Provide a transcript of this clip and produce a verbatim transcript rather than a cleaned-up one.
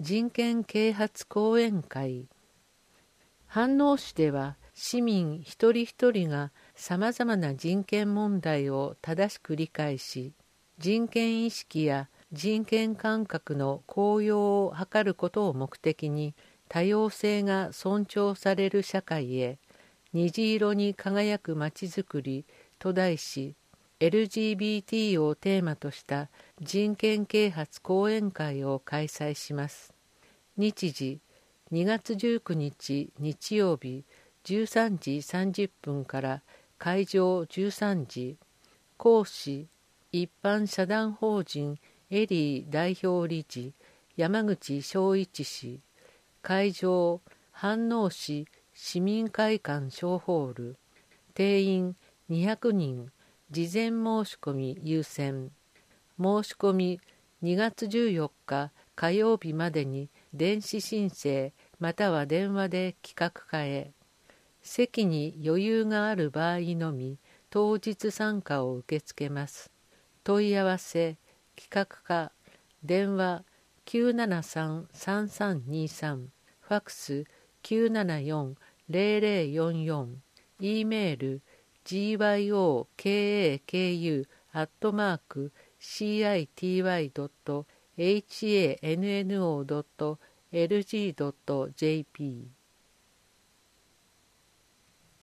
人権啓発講演会。飯能市では市民一人一人がさまざまな人権問題を正しく理解し、人権意識や人権感覚の高揚を図ることを目的に、多様性が尊重される社会へ、虹色に輝くまちづくりと題し、エルジービーティー をテーマとした人権啓発講演会を開催します。日時にがつじゅうくにち日曜日じゅうさんじさんじゅっぷんから会場じゅうさんじ。講師一般社団法人エリー代表理事山口昭一氏。会場飯能市市民会館小ホール。定員にひゃくにん。事前申し込み優先。申し込みにがつじゅうよっか火曜日までに電子申請または電話で企画課へ。席に余裕がある場合のみ当日参加を受け付けます。問い合わせ企画課電話 きゅうななさんさんさんにさん、ファクス きゅうななよんゼロゼロよんよん、E メール ジーワイオーケーエーケーユー アットマーク シーアイティーワイ ドット エイチエーエヌエヌオー ドット エルジー ドット ジェーピー